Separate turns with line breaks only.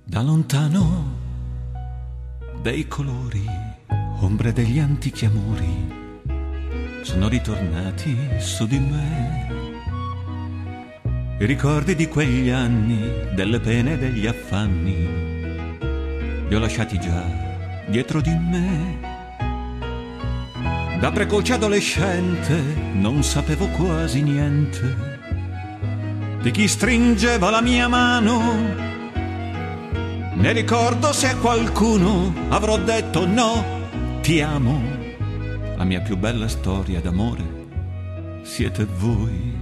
Da lontano dei colori, ombre degli antichi amori, sono ritornati su di me. I ricordi di quegli anni, delle pene e degli affanni, li ho lasciati già dietro di me. Da precoce adolescente non sapevo quasi niente di chi stringeva la mia mano. Ne ricordo se a qualcuno avrò detto no, ti amo. La mia più bella storia d'amore siete voi.